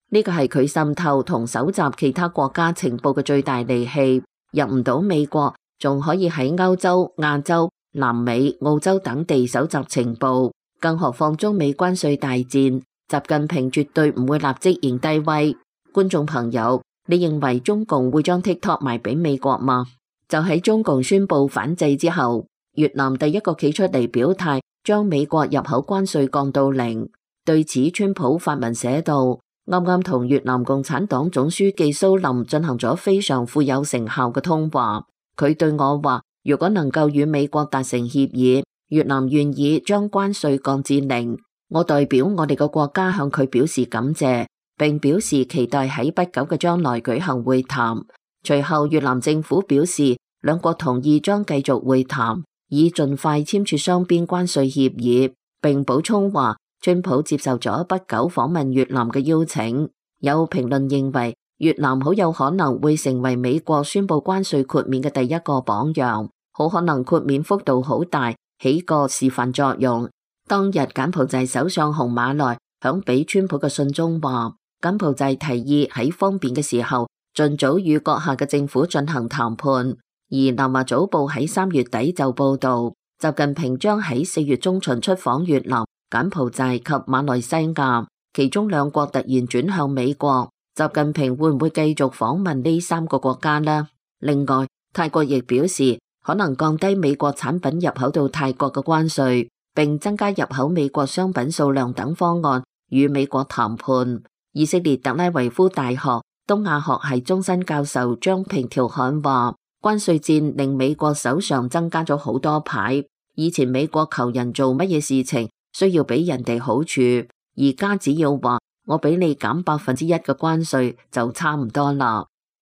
S6: 呢個係佢滲透同搜集其他國家情報嘅最大利器。入唔到美國，仲可以喺歐洲、亞洲、南美、澳洲等地搜集情報。更何況中美關稅大戰，習近平絕對唔會立即認低威。觀眾朋友，你認為中共會將 TikTok 賣俾美國嗎？就喺中共宣布反制之後，越南第一個企出嚟表態，將美國入口關稅降到零。對此，川普發文寫道：啱啱同越南共產黨總書記蘇林進行咗非常富有成效嘅通話。佢對我話，如果能夠與美國達成協議，越南願意將關稅降至零。我代表我哋嘅國家向佢表示感謝，並表示期待喺不久嘅將來舉行會談。隨後，越南政府表示，兩國同意將繼續會談，以盡快簽署雙邊關稅協議，並補充話，川普接受咗不久訪問越南嘅邀請。有評論認為，越南好有可能會成為美國宣布關稅豁免嘅第一個榜樣，好可能豁免幅度好大，起個示範作用。當日柬埔寨首相洪馬來響俾川普嘅信中話，柬埔寨提議喺方便嘅時候，盡早與閣下嘅政府進行談判。而南華早報喺三月底就報道，習近平將喺四月中旬出訪越南、柬埔寨及馬來西亞，其中兩國突然轉向美國。習近平會唔會繼續訪問呢三個國家呢？另外，泰國亦表示可能降低美國產品入口到泰國嘅關稅，並增加入口美國商品數量等方案與美國談判。以色列特拉維夫大學東亞學系終身教授張平調侃話，關稅戰令美國手上增加咗好多牌。以前美國求人做乜嘢事情需要俾人哋好處，而家只要話我俾你減百分之一嘅關稅就差唔多啦。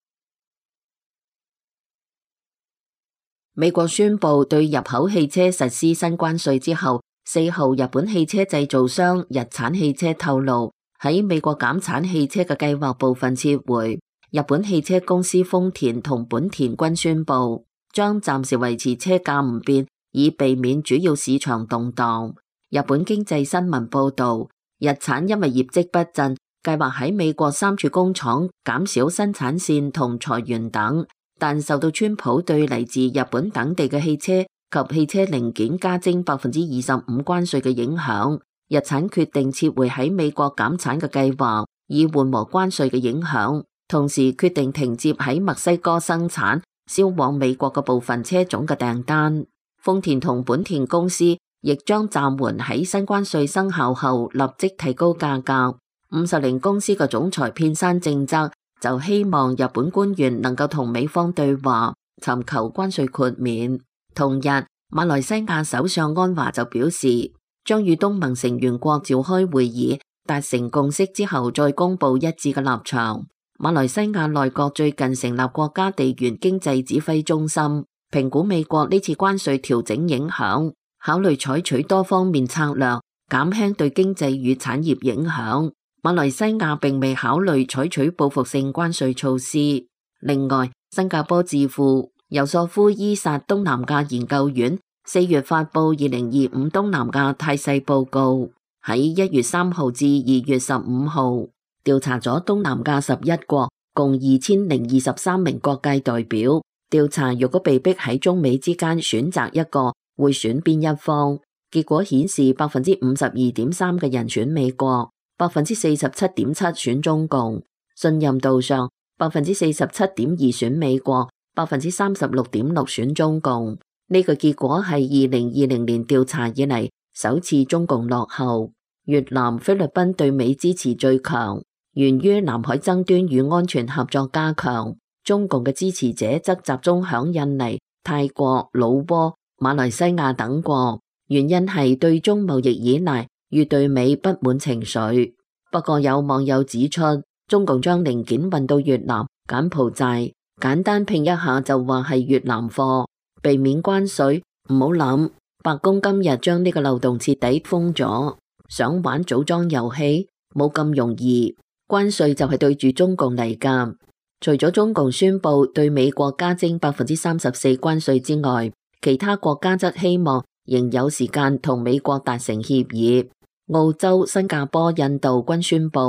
S6: 美國宣布對入口汽車實施新關稅之後，四號日本汽車製造商日產汽車透露，喺美國減產汽車嘅計劃部分撤回。日本汽車公司豐田同本田均宣布將暫時維持車價唔變，以避免主要市場動盪。日本經濟新聞報道，日產因為業績不振，計劃喺美國三處工廠減少生產線同裁員等，但受到川普對嚟自日本等地嘅汽車及汽車零件加徵百分之二十五關稅嘅影響，日產決定撤回喺美國減產嘅計劃，以緩和關稅嘅影響。同時決定停接喺墨西哥生產銷往美國嘅部分車種嘅訂單。豐田同本田公司亦將暫緩喺新關稅生效後立即提高價格。五十鈴公司嘅總裁片山正則就希望日本官員能夠同美方對話，尋求關稅豁免。同日，馬來西亞首相安華就表示，將與東盟成員國召開會議，達成共識之後再公布一致嘅立場。馬來西亞內閣最近成立國家地緣經濟指揮中心，評估美國呢次關稅調整影響，考慮採取多方面策略，減輕對經濟與產業影響。馬來西亞並未考慮採取報復性關稅措施。另外，新加坡智庫尤索夫伊薩東南亞研究院四月發布二零二五東南亞態勢報告，喺一月三號至二月十五號。調查咗東南亞十一國，共二千零二十三名各界代表。調查如果被逼喺中美之間選擇一個，會選邊一方？結果顯示百分之五十二點三嘅人選美國，百分之四十七點七選中共。信任度上，百分之四十七點二選美國，百分之三十六點六選中共。呢個結果係二零二零年調查以嚟首次中共落後。越南、菲律賓對美支持最強。源於南海爭端與安全合作加強，中共嘅支持者則集中響印尼、泰國、老撾、馬來西亞等國，原因係對中貿易依賴與對美不滿情緒。不過有網友指出，中共將零件運到越南、柬埔寨，簡單拼一下就話係越南貨，避免關稅。唔好諗，白宮今日將呢個漏洞徹底封咗，想玩組裝遊戲冇咁容易。關稅就係對住中共嚟㗎，除咗中共宣布對美國加徵百分之三十四關稅之外，其他國家則希望仍有時間同美國達成協議。澳洲、新加坡、印度均宣布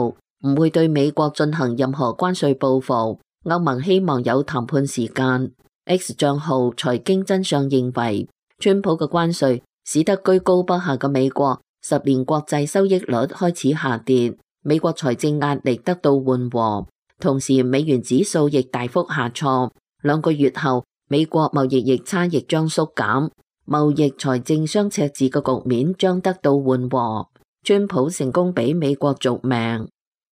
S6: 唔會對美國進行任何關稅報復。歐盟希望有談判時間。X 賬號財經真相認為，川普嘅關稅使得居高不下嘅美國十年國債收益率開始下跌，美國財政壓力得到緩和，同時美元指數亦大幅下挫。兩個月後，美國貿易逆差亦將縮減，貿易財政雙赤字嘅局面將得到緩和。川普成功俾美國續命。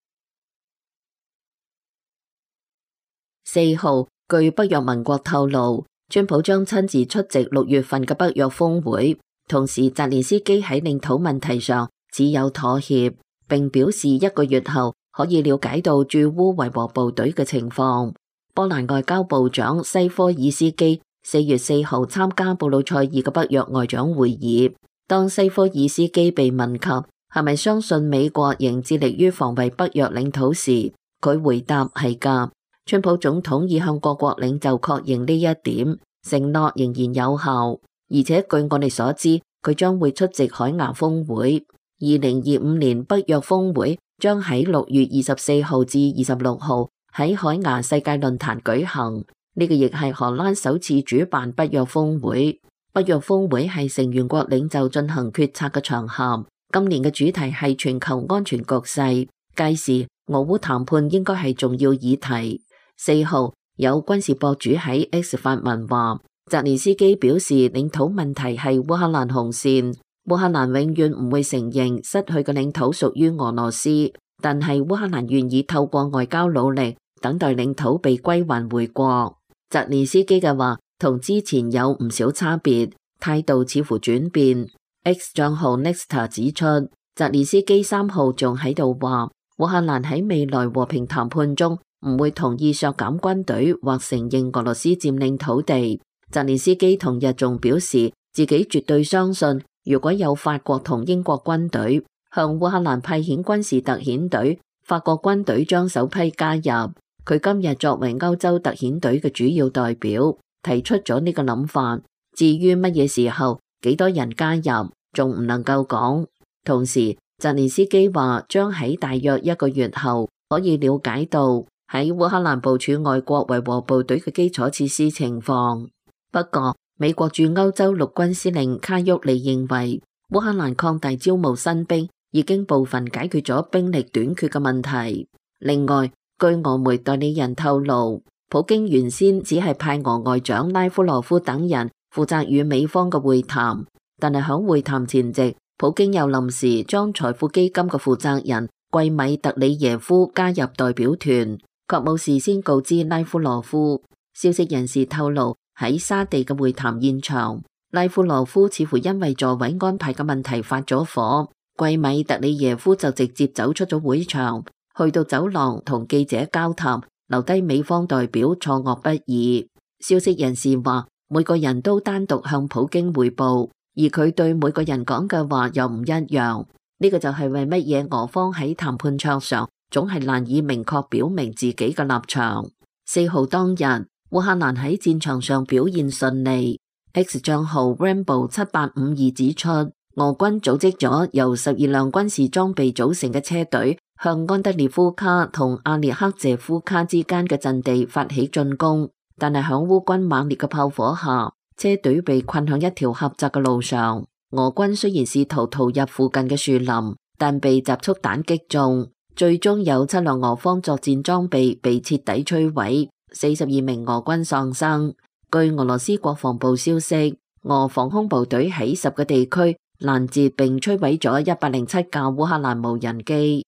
S6: 四號，據北約盟國透露，川普將親自出席六月份嘅北約峰會，同時澤連斯基喺領土問題上只有妥協，並表示一個月後可以了解到駐烏維和部隊嘅情況。波蘭外交部長西科爾斯基四月四號參加布魯塞爾嘅北約外長會議，當西科爾斯基被問及係咪相信美國仍致力於防衛北約領土時，佢回答係㗎。川普總統已向各國領袖確認呢一點，承諾仍然有效，而且據我哋所知，佢將會出席海牙峰會。二零二五年北約峰會將喺六月二十四號至二十六號喺海牙世界論壇舉行，呢個亦係荷蘭首次主辦北約峰會。北約峰會係成員國領袖進行決策嘅場合，今年嘅主題係全球安全局勢，屆時俄烏談判應該係重要議題。四號，有軍事博主喺 X 發文話，澤連斯基表示領土問題係烏克蘭紅線，烏克蘭永遠唔會承認失去嘅領土屬於俄羅斯，但係烏克蘭願意透過外交努力等待領土被歸還回國。澤連斯基嘅話同之前有唔少差別，態度似乎轉變。X 賬號 Nexta 指出，澤連斯基三號仲喺度話，烏克蘭喺未來和平談判中唔會同意削減軍隊或承認俄羅斯佔領土地。澤連斯基同日仲表示，自己絕對相信，如果有法國同英國軍隊向烏克蘭派遣軍事特遣隊，法國軍隊將首批加入。佢今日作為歐洲特遣隊嘅主要代表，提出咗呢個諗法。至於乜嘢時候、幾多人加入，仲唔能夠講。同時，澤連斯基話將喺大約一個月後可以了解到喺烏克蘭部署外國維和部隊嘅基礎設施情況。不過，美國駐歐洲陸軍司令卡沃利認為，烏克蘭擴大招募新兵已經部分解決咗兵力短缺嘅問題。另外，據俄媒代理人透露，普京原先只係派俄外長拉夫羅夫等人負責與美方嘅會談，但係響會談前夕，普京又臨時將財富基金嘅負責人季米特里耶夫加入代表團，卻冇事先告知拉夫羅夫。消息人士透露，喺沙地嘅會談現場，拉夫羅夫似乎因為座位安排嘅問題發咗火，季米特里耶夫就直接走出咗會場，去到走廊同記者交談，留低美方代表錯愕不已。消息人士話，每個人都單獨向普京匯報，而佢對每個人講嘅話又唔一樣。呢個就係為乜嘢俄方喺談判桌上總係難以明確表明自己嘅立場。四號當日，烏克蘭喺戰場上表現順利。X 賬號 Rambo 七八五二指出，俄軍組織咗由十二輛軍事裝備組成嘅車隊，向安德烈夫卡同阿列克謝夫卡之間嘅陣地發起進攻，但係響烏軍猛烈嘅炮火下，車隊被困響一條狹窄嘅路上。俄軍雖然試圖逃入附近嘅樹林，但被集束彈擊中，最終有七輛俄方作戰裝備被徹底摧毀，四十二名俄軍喪生。據俄羅斯國防部消息，俄防空部隊喺十個地區攔截並摧毀咗一百零七架烏克蘭無人機。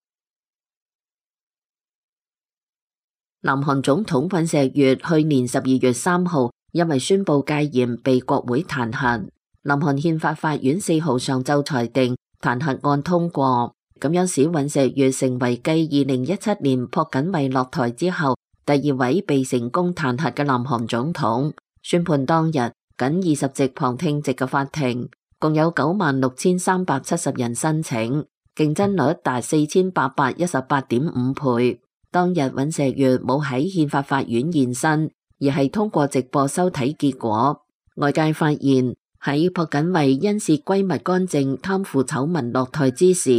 S6: 南韓總統尹錫悅去年十二月三號因為宣布戒嚴被國會彈劾。南韓憲法法院四號上晝裁定彈劾案通過，咁樣使尹錫悅成為繼二零一七年朴槿惠落台之後第二位被成功彈劾嘅南韓總統。宣判當日，僅二十席旁聽席嘅法庭，共有九萬六千三百七十人申請，競爭率達四千八百一十八點五倍。當日尹錫悅冇喺憲法法院現身，而係通過直播收睇結果。外界發現喺朴槿惠因涉閨蜜干政貪腐醜聞落台之時，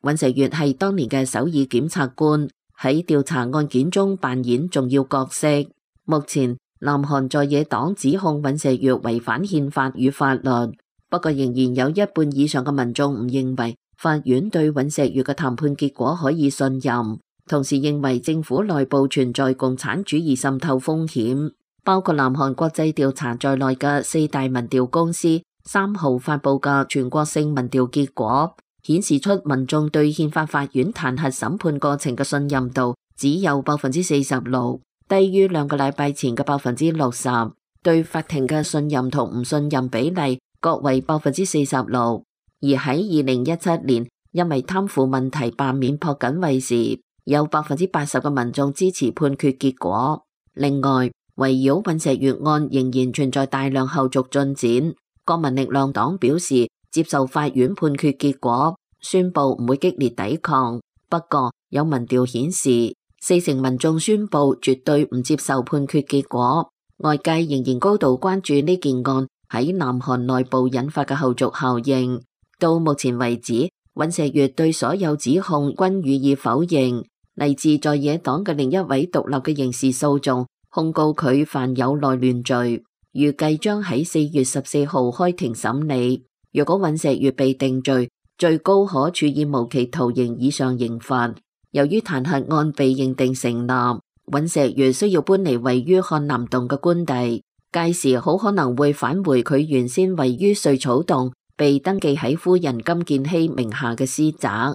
S6: 尹錫悅係當年嘅首爾檢察官，喺調查案件中扮演重要角色。目前南韓在野黨指控尹錫悅違反憲法與法律，不過仍然有一半以上嘅民眾唔認為法院對尹錫悅嘅談判結果可以信任，同時認為政府內部存在共產主義滲透風險。包括南韓國際調查在內嘅四大民調公司三號發佈嘅全國性民調結果，顯示出民眾對憲法法院彈劾審判過程嘅信任度只有百分之四十六，低於兩個禮拜前嘅百分之六十。對法庭嘅信任同唔信任比例各為百分之四十六。而喺二零一七年，因為貪腐問題罷免朴槿惠時，有百分之八十嘅民眾支持判決結果。另外，圍繞尹錫悅案仍然存在大量後續進展。國民力量黨表示接受法院判決結果，宣布唔會激烈抵抗。不過有民調顯示，四成民眾宣布絕對唔接受判決結果。外界仍然高度關注呢件案喺南韓內部引發嘅後續效應。到目前為止，尹錫悅對所有指控均予以否認。嚟自在野黨嘅另一位獨立嘅刑事訴訟控告佢犯有內亂罪，預計將喺四月十四號開庭審理。若果尹錫悅被定罪，最高可處以無期徒刑以上刑罰。由於彈劾案被認定成立，尹錫悅需要搬離位於漢南洞嘅官邸，屆時好可能會返回佢原先位於瑞草洞被登記喺夫人金建希名下嘅私宅。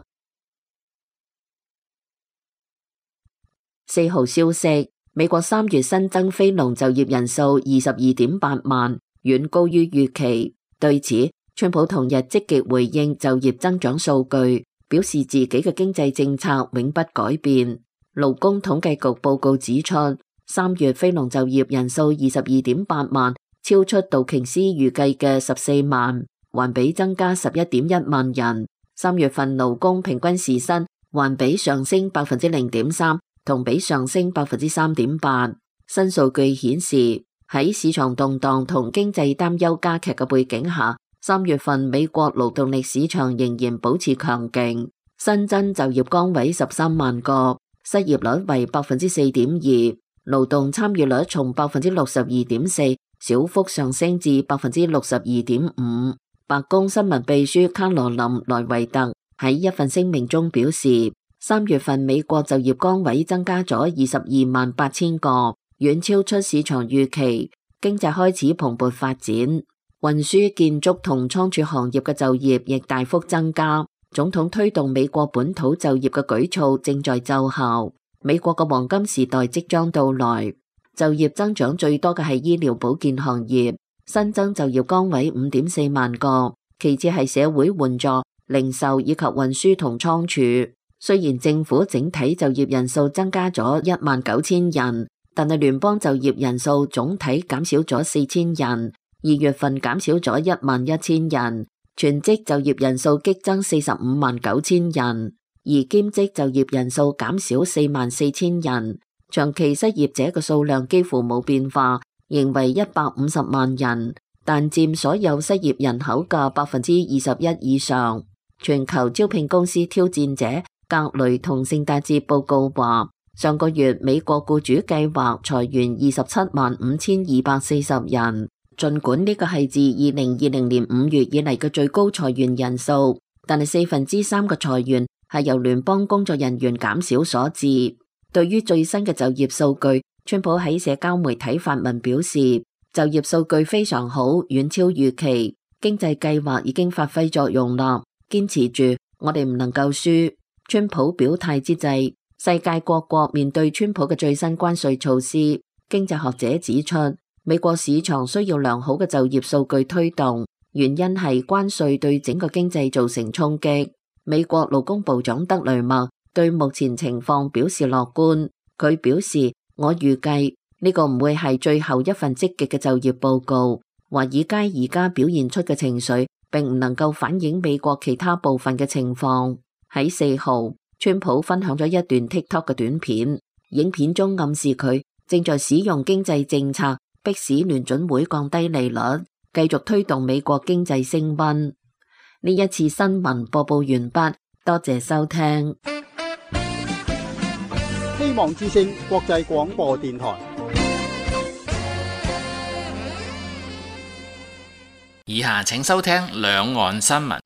S6: 四號消息，美國三月新增非農就業人數二十二點八萬，遠高於預期。對此，川普同日積極回應就業增長數據，表示自己嘅經濟政策永不改變。勞工統計局報告指出，三月非農就業人數二十二點八萬，超出道瓊斯預計嘅十四萬，環比增加十一點一萬人。三月份勞工平均時薪環比上升百分之零點三。同比上升百分之三點八。新數據顯示，喺市場動盪同經濟擔憂加劇嘅背景下，三月份美國勞動力市場仍然保持強勁，新增就業崗位十三萬個，失業率為百分之四點二，勞動參與率從百分之六十二點四小幅上升至百分之六十二點五。白宮新聞秘書卡羅琳·萊維特喺一份聲明中表示，三月份美國就業崗位增加咗二十二萬八千個，遠超出市場預期，經濟開始蓬勃發展。運輸、建築同倉儲行業嘅就業亦大幅增加。總統推動美國本土就業嘅舉措正在奏效。美國嘅黃金時代即將到來。就業增長最多嘅係醫療保健行業，新增就業崗位五點四萬個，其次係社會援助、零售以及運輸同倉儲。雖然政府整體就業人數增加咗一萬九千人，但係聯邦就業人數總體減少咗四千人，二月份減少咗一萬一千人，全職就業人數激增四十五萬九千人，而兼職就業人數減少四萬四千人，長期失業者嘅數量幾乎冇變化，仍為一百五十萬人，但佔所有失業人口嘅百分之二十一以上。全球招聘公司挑戰者格雷同聖達志報告話，上個月美國僱主計劃裁員二十七萬五千二百四十人，盡管呢個係自二零二零年五月以嚟嘅最高裁員人數，但係四分之三嘅裁員係由聯邦工作人員減少所致。對於最新嘅就業數據，川普喺社交媒體發文表示，就業數據非常好，遠超預期，經濟計劃已經發揮作用啦，堅持住，我哋唔能夠輸。川普表態之際，世界各國面對川普嘅最新關稅措施，經濟學者指出，美國市場需要良好嘅就業數據推動，原因係關稅對整個經濟造成衝擊。美國勞工部長德雷默對目前情況表示樂觀，佢表示，我預計呢個唔會係最後一份積極嘅就業報告，華爾街而家表現出嘅情緒並唔能夠反映美國其他部分嘅情況。喺四號，川普分享咗一段 TikTok 嘅短片，影片中暗示佢正在使用經濟政策迫使聯準會降低利率，繼續推動美國經濟升溫。呢一次新聞播報完畢， 多謝收聽。
S4: 希望之聲國際廣播電台。
S2: 以下請收聽兩岸新聞。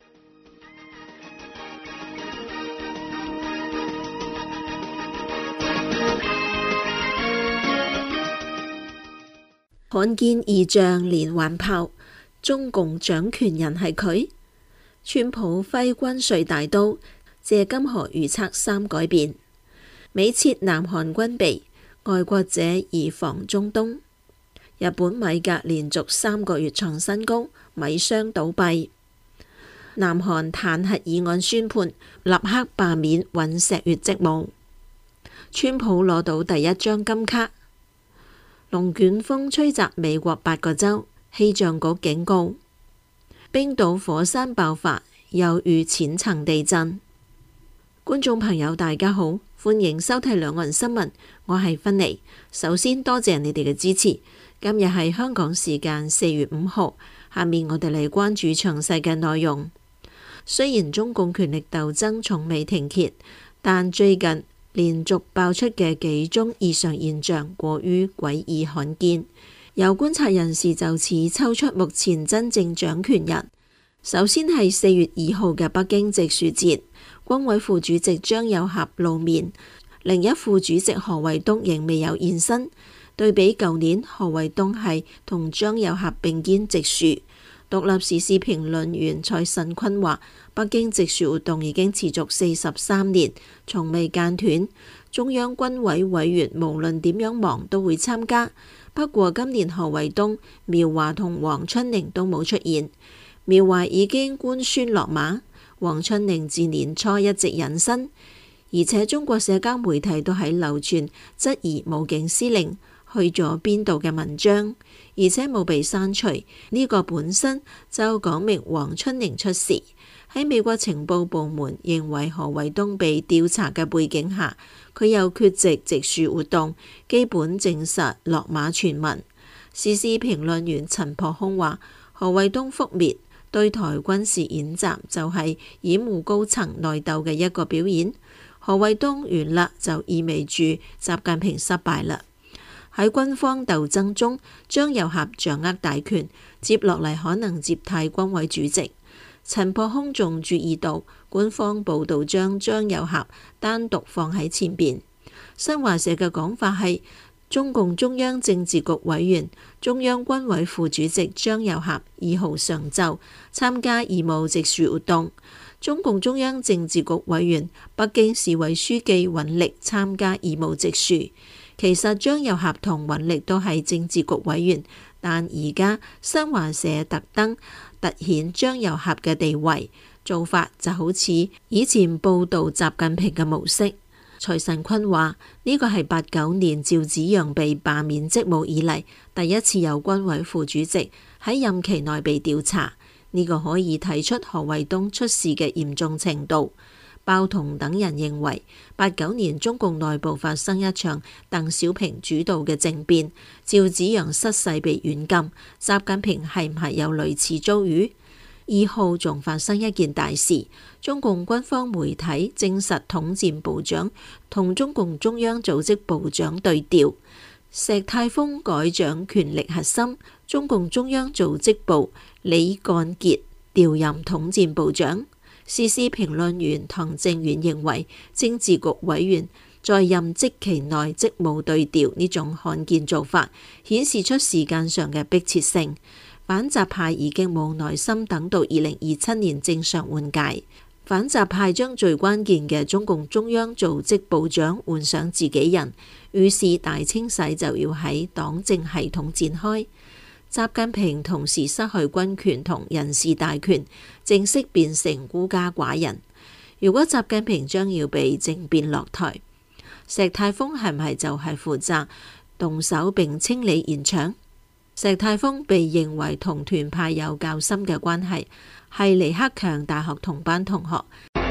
S3: 罕見異象連環炮，中共掌權人係佢。川普揮軍稅大刀，謝金河預測三改變。美撤南韓軍備，愛國者移防中東。日本米價連續三個月創新高，米商倒閉。南韓彈劾議案宣判，立刻罷免尹錫悅職務。川普攞到第一張金卡。龍捲風吹襲美國八個州，氣象局警告。冰島火山爆發，猶如淺層地震。觀眾朋友大家好，歡迎收睇兩岸新聞，我係芬妮。首先多謝你哋嘅支持。今日係香港時間四月五號，下面我哋嚟關注詳細嘅內容。雖然中共權力鬥爭從未停歇，但最近連續爆出嘅幾宗異常現象過於詭異罕見，有觀察人士就此抽出目前真正掌權人。首先係四月二號嘅北京植樹節，軍委副主席張又俠露面，另一副主席何衛東仍未有現身。對比舊年，何衛東係同張又俠並肩植樹。獨立時事評論員蔡慎坤話：北京植樹活動已經持續四十三年，從未間斷。中央軍委委員無論點樣忙都會參加。不過今年何衛東、苗華同黃春寧都冇出現。苗華已經官宣落馬，黃春寧自年初一直隱身，而且中國社交媒體都喺流傳質疑武警司令去咗邊度嘅文章，而且冇被刪除。呢個本身就講明黃春寧出事。喺美國情報部門認為何衛東被調查嘅背景下，佢又缺席植樹活動，基本證實落馬傳聞。時事評論員陳樸空話：何衛東覆滅對台軍事演習就係掩護高層內鬥嘅一個表演。何衛東完啦，就意味住習近平失敗啦。喺軍方鬥爭中，張又俠掌握大權，接落嚟可能接替軍委主席。陳樸空仲注意到，官方報道將張又俠單獨放喺前邊。新華社嘅講法係，中共中央政治局委員、中央軍委副主席張又俠二號上晝參加義務植樹活動。中共中央政治局委員、北京市委書記尹力參加義務植樹。其實張又俠同尹力都係政治局委員，但而家新華社特登突顯張又俠嘅地位，做法就好似以前報導習近平嘅模式。蔡慎坤話：呢個係八九年趙紫陽被罷免職務以嚟第一次有軍委副主席喺任期內被調查，呢、這個可以睇出何衛東出事嘅嚴重程度。鮑彤等人認為，八九年中共內部發生一場鄧小平主導嘅政變，趙紫陽失勢被軟禁，習近平係唔係有類似遭遇？二號仲發生一件大事，中共軍方媒體證實統戰部長同中共中央組織部長對調，石泰峰改掌權力核心，中共中央組織部李幹傑調任統戰部長。時事評論員唐正遠認為，政治局委員在任職期內職務對調呢種罕見做法，顯示出時間上嘅迫切性。反習派已經冇耐心等到二零二七年正常換屆，反習派將最關鍵嘅中共中央組織部長換上自己人，於是大清洗就要喺黨政系統展開。習近平同時失去軍權同人事大權，正式變成孤家寡人。如果習近平將要被政變落台，石泰峰係唔係就係負責動手並清理現場？石泰峰被認為同團派有較深嘅關係，係李克強大學同班同學。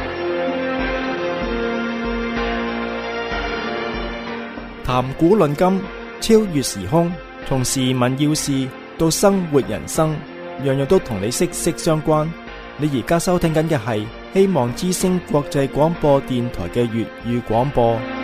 S1: 談古論今，超越時空，從時聞要事到生活人生，樣樣都同你息息相關。你而家收聽緊嘅係希望之聲國際廣播電台嘅粵語廣播。